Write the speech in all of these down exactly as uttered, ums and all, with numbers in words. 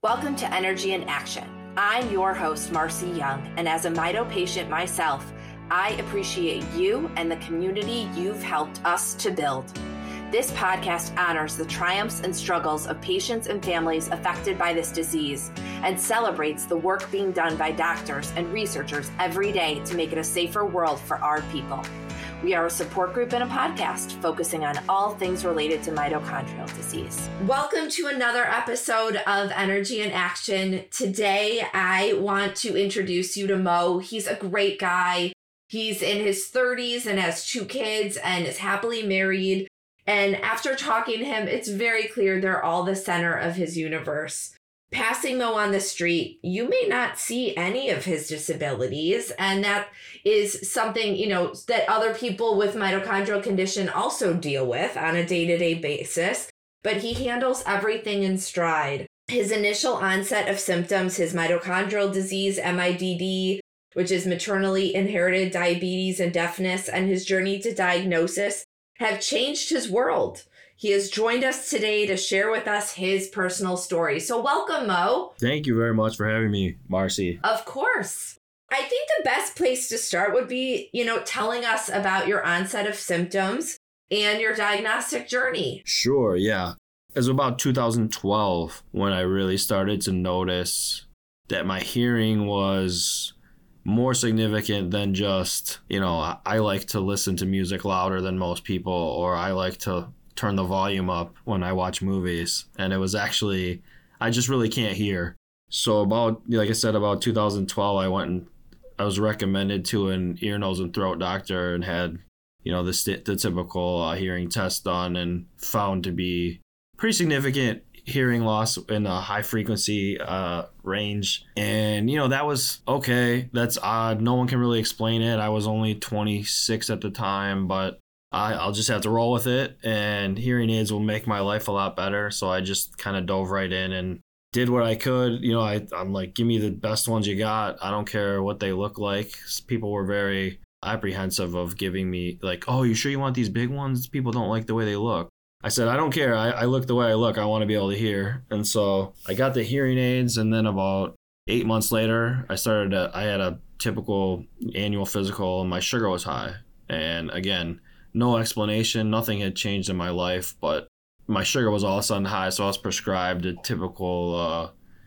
Welcome to Energy in Action. I'm your host, Marcy Young, and as a Mito patient myself, I appreciate you and the community you've helped us to build. This podcast honors the triumphs and struggles of patients and families affected by this disease and celebrates the work being done by doctors and researchers every day to make it a safer world for our people. We are a support group and a podcast focusing on all things related to mitochondrial disease. Welcome to another episode of Energy in Action. Today, I want to introduce you to Mo. He's a great guy. He's in his thirties and has two kids and is happily married. And after talking to him, it's very clear they're all the center of his universe. Passing Mo on the street, you may not see any of his disabilities, and that is something, you know, that other people with mitochondrial condition also deal with on a day-to-day basis, but he handles everything in stride. His initial onset of symptoms, his mitochondrial disease, M I D D, which is maternally inherited diabetes and deafness, and his journey to diagnosis have changed his world. He has joined us today to share with us his personal story. So welcome, Mo. Thank you very much for having me, Marcy. Of course. I think the best place to start would be, you know, telling us about your onset of symptoms and your diagnostic journey. Sure, yeah. It was about two thousand twelve when I really started to notice that my hearing was more significant than just, you know, I like to listen to music louder than most people, or I like to turn the volume up when I watch movies. And it was actually, I just really can't hear. So about, like I said, about two thousand twelve, I went and I was recommended to an ear, nose, and throat doctor and had, you know, the, st- the typical uh, hearing test done and found to be pretty significant hearing loss in a high frequency uh, range. And, you know, that was okay. That's odd. No one can really explain it. I was only twenty-six at the time, but I, I'll just have to roll with it, and hearing aids will make my life a lot better. So I just kind of dove right in and did what I could. You know, I, I'm like, give me the best ones you got. I don't care what they look like. People were very apprehensive of giving me like, oh, you sure you want these big ones? People don't like the way they look. I said, I don't care. I, I look the way I look. I want to be able to hear. And so I got the hearing aids, and then about eight months later, I started, to, I had a typical annual physical, and my sugar was high. And again, no explanation, nothing had changed in my life, but my sugar was all of a sudden high, so I was prescribed a typical uh,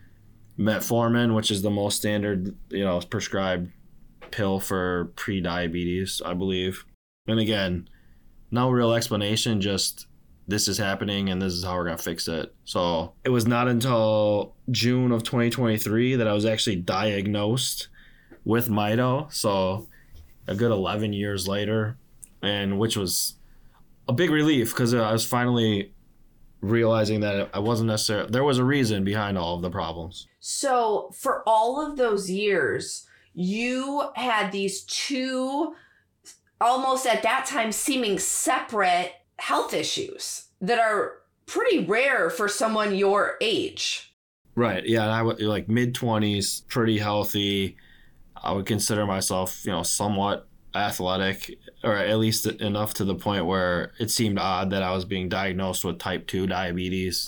metformin, which is the most standard, you know, prescribed pill for pre-diabetes, I believe. And again, no real explanation, just this is happening and this is how we're going to fix it. So it was not until June of twenty twenty-three that I was actually diagnosed with Mito, so a good eleven years later. And which was a big relief because I was finally realizing that I wasn't necessarily, there was a reason behind all of the problems. So for all of those years, you had these two almost at that time seeming separate health issues that are pretty rare for someone your age. Right. Yeah. And I was like mid twenties, pretty healthy. I would consider myself, you know, somewhat athletic, or at least enough to the point where it seemed odd that I was being diagnosed with type two diabetes.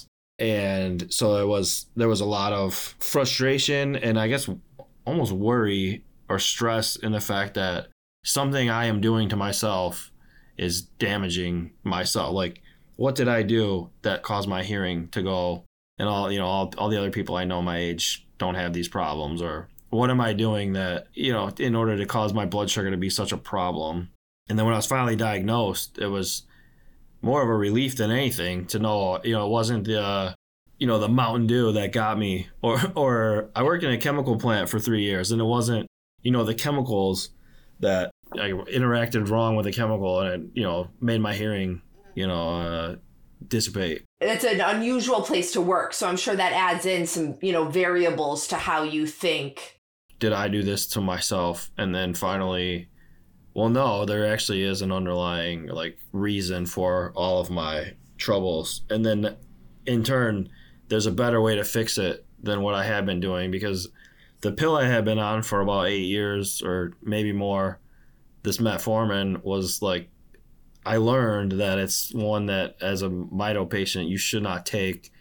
And so there was there was a lot of frustration and I guess almost worry or stress in the fact that something I am doing to myself is damaging myself. Like, what did I do that caused my hearing to go? And all, you know, all, all the other people I know my age don't have these problems, or what am I doing that, you know, in order to cause my blood sugar to be such a problem? And then when I was finally diagnosed, it was more of a relief than anything to know, you know, it wasn't the, uh, you know, the Mountain Dew that got me, or, or I worked in a chemical plant for three years and it wasn't, you know, the chemicals that I interacted wrong with a chemical and it, you know, made my hearing, you know, uh, dissipate. It's an unusual place to work, so I'm sure that adds in some, you know, variables to how you think. Did I do this to myself? And then finally, well, no, there actually is an underlying like reason for all of my troubles. And then in turn, there's a better way to fix it than what I had been doing, because the pill I had been on for about eight years or maybe more, this metformin, was like, I learned that it's one that as a Mito patient, you should not take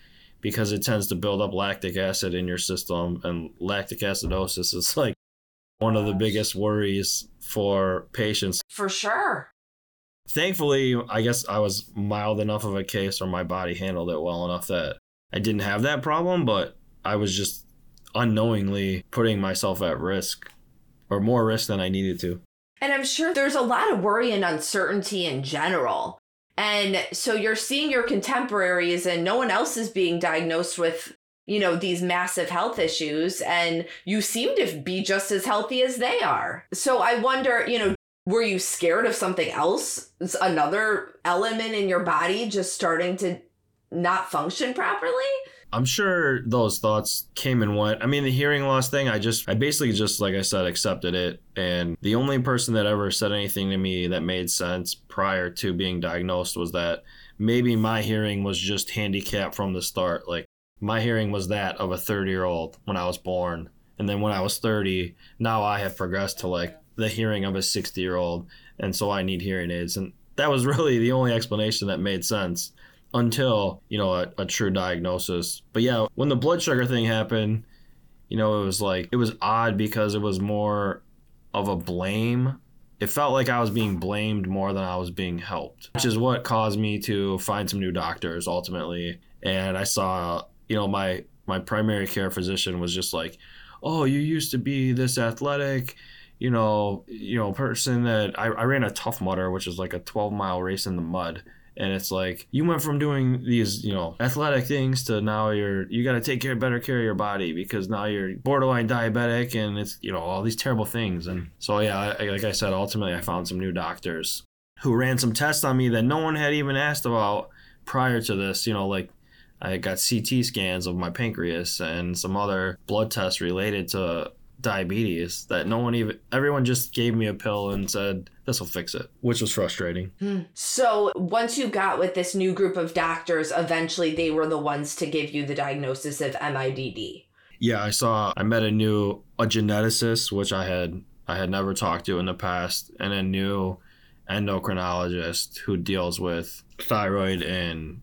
because it tends to build up lactic acid in your system, and lactic acidosis is like one of the biggest worries for patients. For sure. Thankfully, I guess I was mild enough of a case, or my body handled it well enough that I didn't have that problem, but I was just unknowingly putting myself at risk, or more risk than I needed to. And I'm sure there's a lot of worry and uncertainty in general. And so you're seeing your contemporaries and no one else is being diagnosed with, you know, these massive health issues. And you seem to be just as healthy as they are. So I wonder, you know, were you scared of something else? Another element in your body just starting to not function properly? I'm sure those thoughts came and went. I mean, the hearing loss thing, I just, I basically just, like I said, accepted it. And the only person that ever said anything to me that made sense prior to being diagnosed was that maybe my hearing was just handicapped from the start. Like, my hearing was that of a thirty-year-old when I was born. And then when I was thirty, now I have progressed to like the hearing of a sixty-year-old. And so I need hearing aids. And that was really the only explanation that made sense until, you know, a, a true diagnosis. But yeah, when the blood sugar thing happened, you know, it was like, it was odd because it was more of a blame. It felt like I was being blamed more than I was being helped, which is what caused me to find some new doctors ultimately. And I saw, you know, my, my primary care physician was just like, oh, you used to be this athletic, you know, you know, person that I, I ran a Tough Mudder, which is like a twelve mile race in the mud. And it's like, you went from doing these, you know, athletic things to now you're, you got to take care, better care of your body because now you're borderline diabetic and it's, you know, all these terrible things. And so, yeah, I, like I said, ultimately I found some new doctors who ran some tests on me that no one had even asked about prior to this. You know, like I got C T scans of my pancreas and some other blood tests related to diabetes that no one even, everyone just gave me a pill and said, this will fix it, which was frustrating. Hmm. So once you got with this new group of doctors, eventually they were the ones to give you the diagnosis of M I D D. Yeah, I saw, I met a new, a geneticist, which I had, I had never talked to in the past, and a new endocrinologist who deals with thyroid and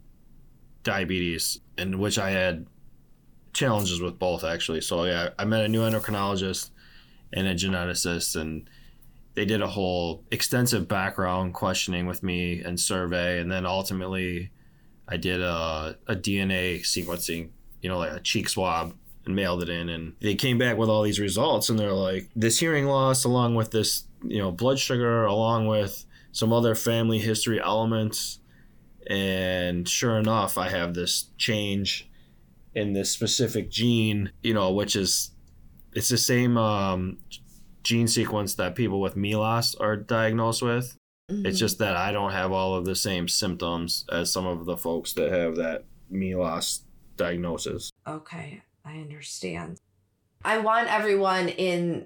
diabetes, in which I had challenges with both actually. So yeah, I met a new endocrinologist and a geneticist, and they did a whole extensive background questioning with me and survey, and then ultimately I did a, a D N A sequencing, you know, like a cheek swab, and mailed it in, and they came back with all these results, and they're like, this hearing loss along with this, you know, blood sugar along with some other family history elements, and sure enough I have this change in this specific gene, you know, which is, it's the same um, gene sequence that people with M E L A S are diagnosed with. Mm-hmm. It's just that I don't have all of the same symptoms as some of the folks that have that M E L A S diagnosis. Okay, I understand. I want everyone in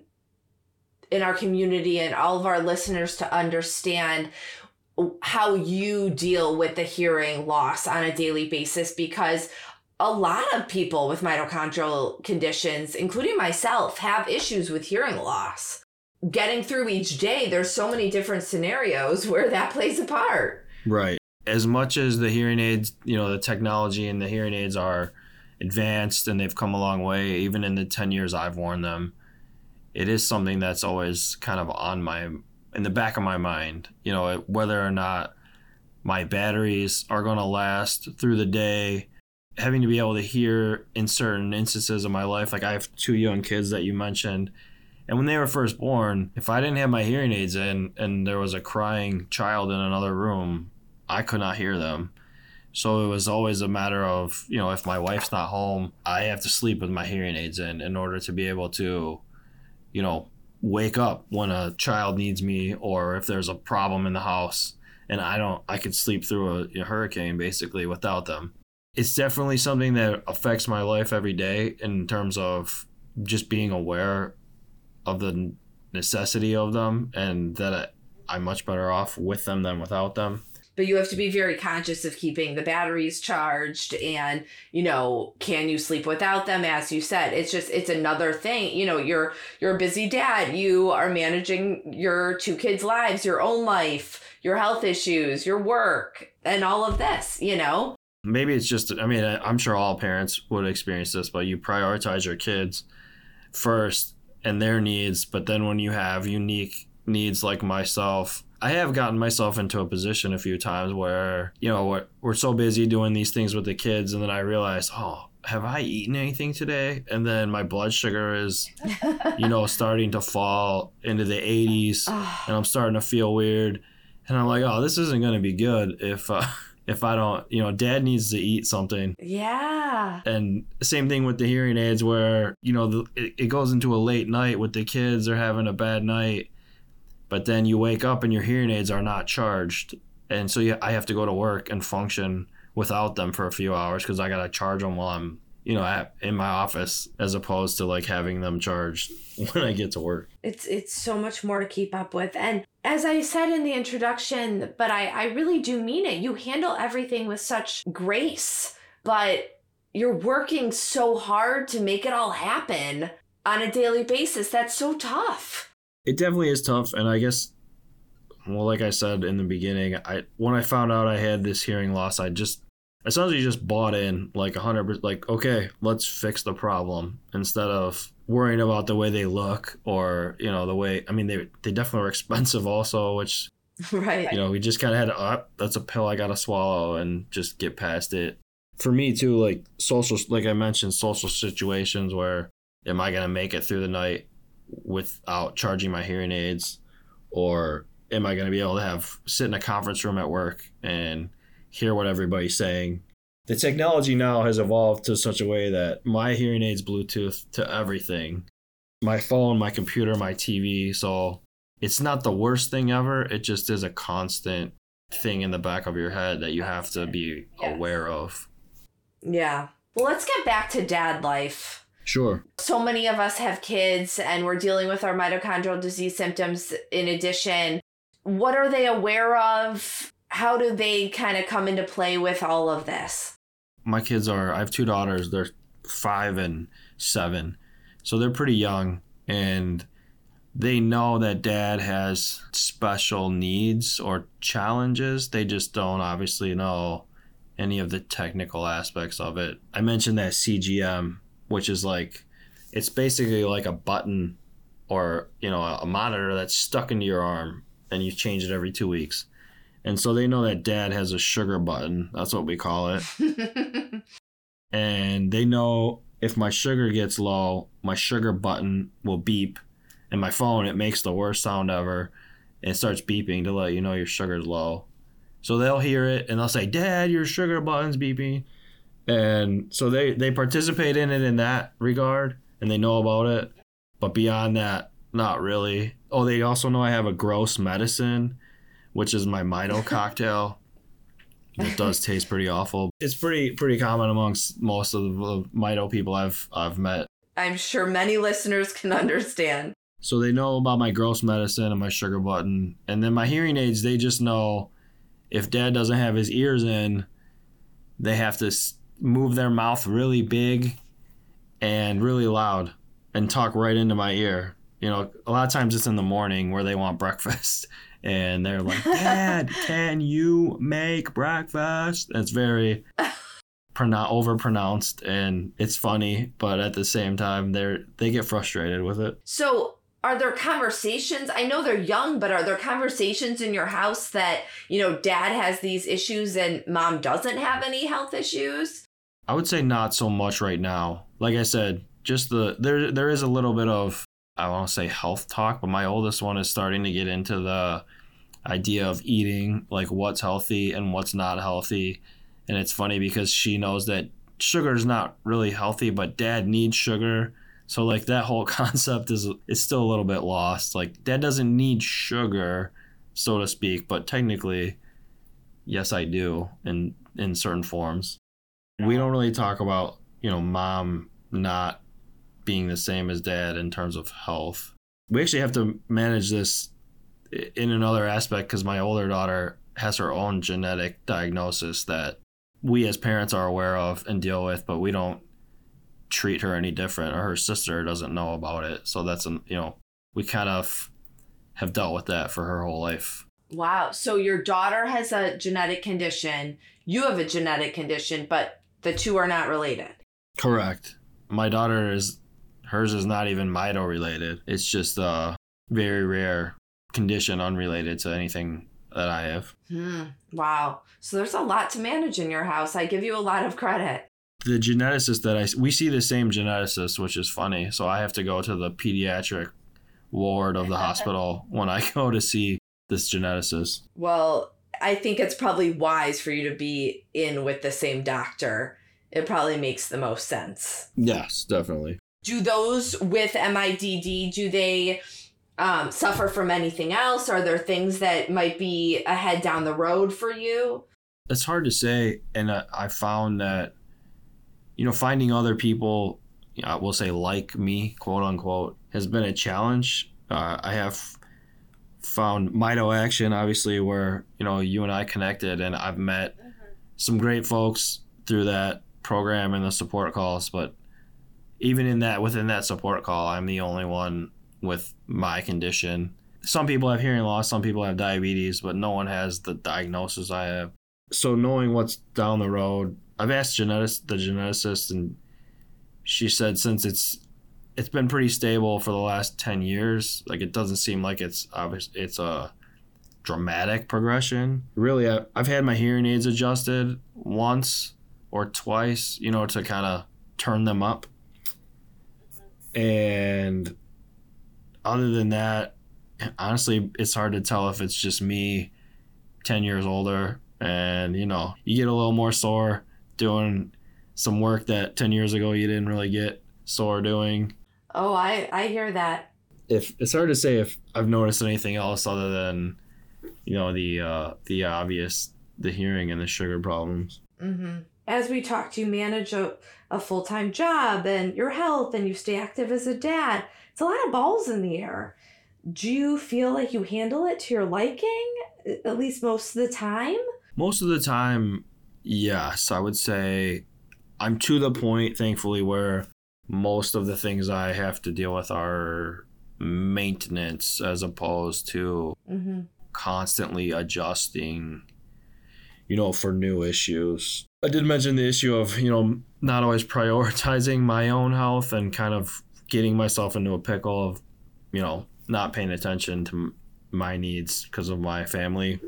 in our community and all of our listeners to understand how you deal with the hearing loss on a daily basis, because a lot of people with mitochondrial conditions, including myself, have issues with hearing loss. Getting through each day, there's so many different scenarios where that plays a part. Right. As much as the hearing aids, you know, the technology and the hearing aids are advanced and they've come a long way, even in the ten years I've worn them, it is something that's always kind of on my, in the back of my mind, you know, whether or not my batteries are going to last through the day. Having to be able to hear in certain instances of my life, like I have two young kids that you mentioned, and when they were first born, if I didn't have my hearing aids in and there was a crying child in another room, I could not hear them. So it was always a matter of, you know, if my wife's not home, I have to sleep with my hearing aids in in order to be able to, you know, wake up when a child needs me, or if there's a problem in the house and I don't, I could sleep through a, a hurricane basically without them. It's definitely something that affects my life every day in terms of just being aware of the necessity of them, and that I'm much better off with them than without them. But you have to be very conscious of keeping the batteries charged and, you know, can you sleep without them? As you said, it's just, it's another thing. You know, you're, you're a busy dad. You are managing your two kids' lives, your own life, your health issues, your work, and all of this, you know? maybe it's just, I mean, I'm sure all parents would experience this, but you prioritize your kids first and their needs. But then when you have unique needs like myself, I have gotten myself into a position a few times where, you know, we're, we're so busy doing these things with the kids. And then I realize, oh, have I eaten anything today? And then my blood sugar is, you know, starting to fall into the eighties and I'm starting to feel weird. And I'm like, oh, this isn't going to be good if, uh, if I don't, you know, dad needs to eat something. Yeah. And same thing with the hearing aids where, you know, the, it, it goes into a late night with the kids. They're having a bad night. But then you wake up and your hearing aids are not charged. And so yeah, I have to go to work and function without them for a few hours because I got to charge them while I'm, you know, at, in my office as opposed to like having them charged when I get to work. It's it's so much more to keep up with. And as I said in the introduction, but I, I really do mean it, you handle everything with such grace, but you're working so hard to make it all happen on a daily basis. That's so tough. It definitely is tough. And I guess, well, like I said in the beginning, I when I found out I had this hearing loss, I just essentially just bought in like a hundred percent, like, okay, let's fix the problem instead of worrying about the way they look or, you know, the way, I mean, they they definitely were expensive also, which, right. you know, we just kind of had to, oh, that's a pill I got to swallow and just get past it. For me too, like social, like I mentioned, social situations where am I going to make it through the night without charging my hearing aids, or am I going to be able to have sit in a conference room at work and hear what everybody's saying? The technology now has evolved to such a way that my hearing aids Bluetooth to everything, my phone, my computer, my T V. So it's not the worst thing ever. It just is a constant thing in the back of your head that you have to be yes. aware of. Yeah. Well, let's get back to dad life. Sure. So many of us have kids and we're dealing with our mitochondrial disease symptoms in addition. What are they aware of? How do they kind of come into play with all of this? My kids are, I have two daughters. They're five and seven. So they're pretty young. And they know that dad has special needs or challenges. They just don't obviously know any of the technical aspects of it. I mentioned that C G M, which is like, it's basically like a button or, you know, a monitor that's stuck into your arm and you change it every two weeks. And so they know that dad has a sugar button. That's what we call it. And they know if my sugar gets low, my sugar button will beep. And my phone, it makes the worst sound ever. And it starts beeping to let you know your sugar's low. So they'll hear it and they'll say, Dad, your sugar button's beeping. And so they, they participate in it in that regard. And they know about it. But beyond that, not really. Oh, they also know I have a gross medicine, which is my Mito cocktail. It does taste pretty awful. It's pretty pretty common amongst most of the Mito people I've I've met. I'm sure many listeners can understand. So they know about my gross medicine and my sugar button. And then my hearing aids, they just know if dad doesn't have his ears in, they have to move their mouth really big and really loud and talk right into my ear. You know, a lot of times it's in the morning where they want breakfast. And they're like, Dad, can you make breakfast? And it's very pronou- overpronounced and it's funny, but at the same time, they're they get frustrated with it. So are there conversations? I know they're young, but are there conversations in your house that, you know, dad has these issues and mom doesn't have any health issues? I would say not so much right now. Like I said, just the there there is a little bit of, I want to say health talk, but my oldest one is starting to get into the idea of eating, like what's healthy and what's not healthy. And it's funny because she knows that sugar is not really healthy, but dad needs sugar. So like that whole concept is is still a little bit lost. Like dad doesn't need sugar, so to speak, but technically, yes, I do in, in certain forms. We don't really talk about, you know, mom not being the same as dad in terms of health. We actually have to manage this in another aspect because my older daughter has her own genetic diagnosis that we as parents are aware of and deal with, but we don't treat her any different, or her sister doesn't know about it. So that's, an, you know, we kind of have dealt with that for her whole life. Wow. So your daughter has a genetic condition. You have a genetic condition, but the two are not related. Correct. My daughter is, hers is not even mito related. It's just a very rare condition unrelated to anything that I have. Hmm. Wow. So there's a lot to manage in your house. I give you a lot of credit. The geneticist that I, we see the same geneticist, which is funny. So I have to go to the pediatric ward of the hospital when I go to see this geneticist. Well, I think it's probably wise for you to be in with the same doctor. It probably makes the most sense. Yes, definitely. Do those with M I D D, do they um, suffer from anything else? Are there things that might be ahead down the road for you? It's hard to say. And I, I found that, you know, finding other people, you know, we'll say like me, quote unquote, has been a challenge. Uh, I have found Mito Action, obviously, where, you know, you and I connected, and I've met mm-hmm. some great folks through that program and the support calls. But even in that, within that support call, I'm the only one with my condition. Some people have hearing loss, some people have diabetes, but no one has the diagnosis I have. So knowing what's down the road, I've asked genetic, the geneticist, and she said since it's it's been pretty stable for the last ten years, like it doesn't seem like it's obvious it's a dramatic progression. Really, I, I've had my hearing aids adjusted once or twice, you know, to kind of turn them up. And other than that, honestly, it's hard to tell if it's just me ten years older and, you know, you get a little more sore doing some work that ten years ago you didn't really get sore doing. Oh, I, I hear that. If it's hard to say if I've noticed anything else other than, you know, the uh, the obvious, the hearing and the sugar problems. Mm-hmm. As we talked, you manage a, a full-time job and your health, and you stay active as a dad. It's a lot of balls in the air. Do you feel like you handle it to your liking, at least most of the time? Most of the time, yes. I would say I'm to the point, thankfully, where most of the things I have to deal with are maintenance as opposed to mm-hmm. constantly adjusting, you know, for new issues. I did mention the issue of, you know, not always prioritizing my own health and kind of getting myself into a pickle of, you know, not paying attention to my needs because of my family.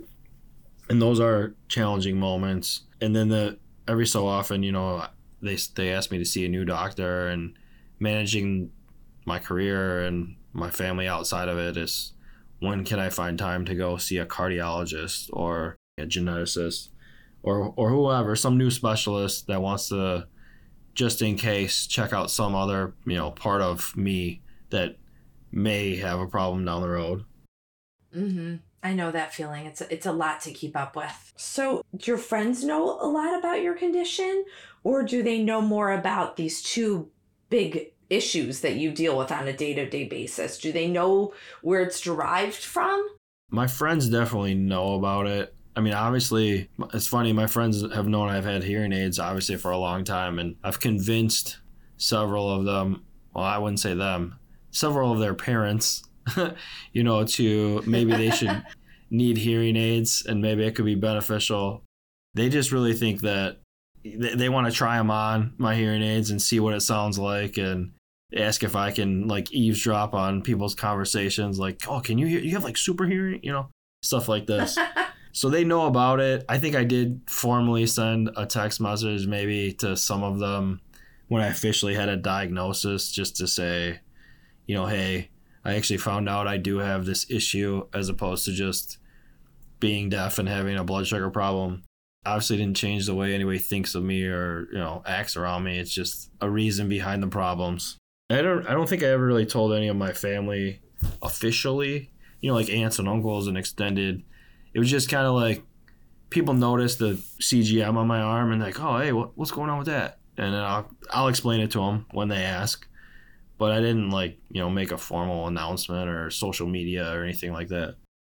And those are challenging moments. And then the every so often, you know, they they ask me to see a new doctor, and managing my career and my family outside of it is when can I find time to go see a cardiologist or a geneticist or or whoever, some new specialist that wants to, just in case, check out some other, you know, part of me that may have a problem down the road. Mm-hmm. I know that feeling. It's a, it's a lot to keep up with. So do your friends know a lot about your condition, or do they know more about these two big issues that you deal with on a day-to-day basis? Do they know where it's derived from? My friends definitely know about it. I mean, obviously, it's funny. My friends have known I've had hearing aids, obviously, for a long time, and I've convinced several of them, well, I wouldn't say them, several of their parents, you know, to maybe they should need hearing aids and maybe it could be beneficial. They just really think that they, they want to try them on, my hearing aids, and see what it sounds like, and ask if I can like eavesdrop on people's conversations, like, oh, can you hear, you have like super hearing, you know, stuff like this. So they know about it. I think I did formally send a text message maybe to some of them when I officially had a diagnosis, just to say, you know, hey, I actually found out I do have this issue, as opposed to just being deaf and having a blood sugar problem. Obviously didn't change the way anybody thinks of me or, you know, acts around me. It's just a reason behind the problems. I don't I don't think I ever really told any of my family officially, you know, like aunts and uncles and extended. It was just kind of like people noticed the C G M on my arm and like, oh, hey, what, what's going on with that? And then I'll, I'll explain it to them when they ask. But I didn't, like, you know, make a formal announcement or social media or anything like that.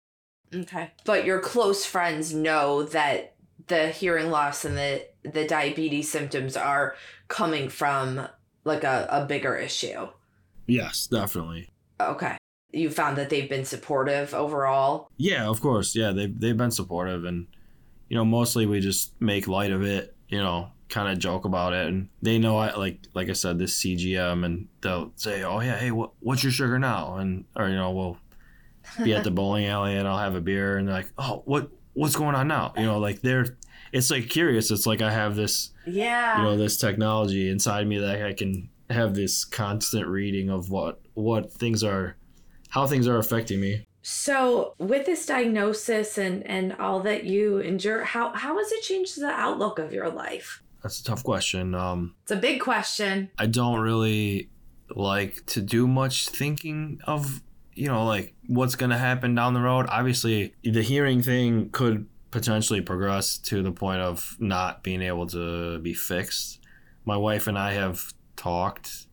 Okay. But your close friends know that the hearing loss and the, the diabetes symptoms are coming from, like, a, a bigger issue. Yes, definitely. Okay. you found that they've been supportive overall? Yeah, of course. Yeah, they've, they've been supportive. And, you know, mostly we just make light of it, you know, kind of joke about it. And they know, I like like I said, this C G M, and they'll say, oh, yeah, hey, what what's your sugar now? And, or, you know, we'll be at the bowling alley and I'll have a beer and they're like, oh, what what's going on now? You know, like they're, it's like curious. It's like I have this, yeah, you know, this technology inside me that I can have this constant reading of what what things are, how things are affecting me. So with this diagnosis and, and all that you endure, how, how has it changed the outlook of your life? That's a tough question. Um, it's a big question. I don't really like to do much thinking of, you know, like what's going to happen down the road. Obviously, the hearing thing could potentially progress to the point of not being able to be fixed. My wife and I have talked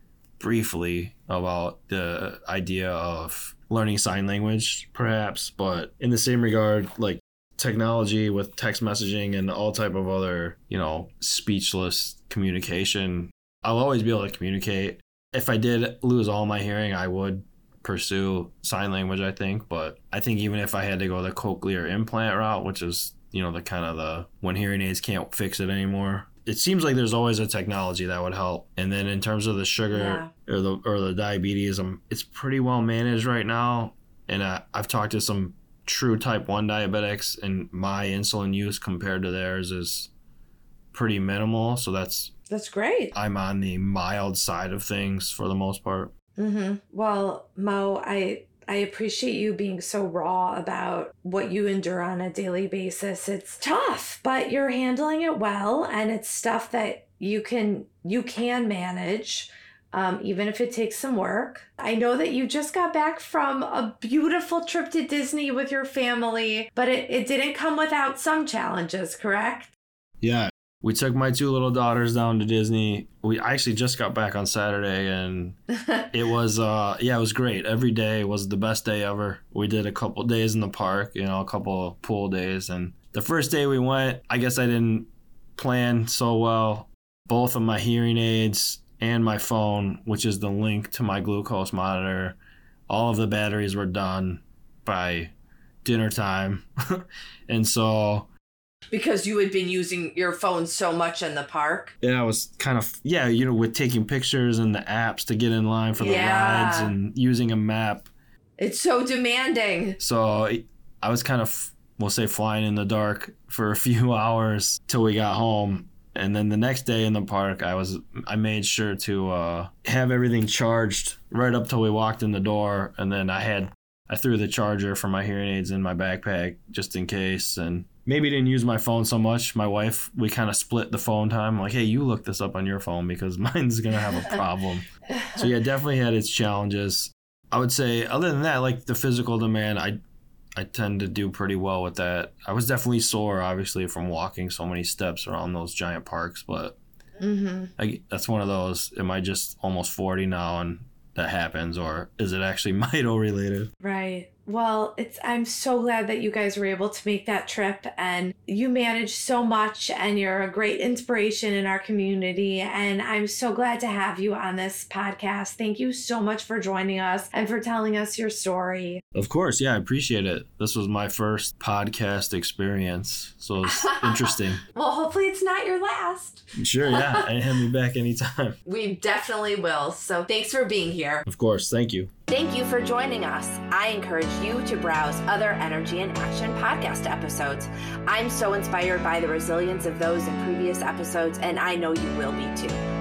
briefly about the idea of learning sign language, perhaps, but in the same regard, like technology with text messaging and all type of other, you know, speechless communication, I'll always be able to communicate. If I did lose all my hearing, I would pursue sign language, I think. But I think even if I had to go the cochlear implant route, which is, you know, the kind of the when hearing aids can't fix it anymore, it seems like there's always a technology that would help. And then in terms of the sugar yeah. or the or the diabetes, um, it's pretty well managed right now. And I, I've talked to some true type one diabetics, and my insulin use compared to theirs is pretty minimal. So that's that's great. I'm on the mild side of things for the most part. Mm-hmm. Well, Mo, I I appreciate you being so raw about what you endure on a daily basis. It's tough, but you're handling it well, and it's stuff that you can you can manage, um, even if it takes some work. I know that you just got back from a beautiful trip to Disney with your family, but it, it didn't come without some challenges, correct? Yeah. We took my two little daughters down to Disney. We actually just got back on Saturday, and it was, uh, yeah, it was great. Every day was the best day ever. We did a couple days in the park, you know, a couple of pool days. And the first day we went, I guess I didn't plan so well. Both of my hearing aids and my phone, which is the link to my glucose monitor, all of the batteries were done by dinner time. And so... Because you had been using your phone so much in the park? Yeah, I was kind of, yeah, you know, with taking pictures and the apps to get in line for the yeah. rides and using a map. It's so demanding. So I was kind of, we'll say, flying in the dark for a few hours till we got home. And then the next day in the park, I was, I made sure to uh, have everything charged right up till we walked in the door. And then I had, I threw the charger for my hearing aids in my backpack just in case. And maybe didn't use my phone so much. My wife, we kind of split the phone time. Like, hey, you look this up on your phone because mine's going to have a problem. So yeah, definitely had its challenges. I would say other than that, like the physical demand, I I tend to do pretty well with that. I was definitely sore, obviously, from walking so many steps around those giant parks. But mm-hmm. I, that's one of those, am I just almost forty now and that happens, or is it actually mito related? Right. Well, it's I'm so glad that you guys were able to make that trip, and you manage so much, and you're a great inspiration in our community, and I'm so glad to have you on this podcast. Thank you so much for joining us and for telling us your story. Of course. Yeah, I appreciate it. This was my first podcast experience, so it's interesting. Well, hopefully it's not your last. Sure, yeah. And have me back anytime. We definitely will. So thanks for being here. Of course. Thank you. Thank you for joining us. I encourage you to browse other Energy in Action podcast episodes. I'm so inspired by the resilience of those in previous episodes, and I know you will be too.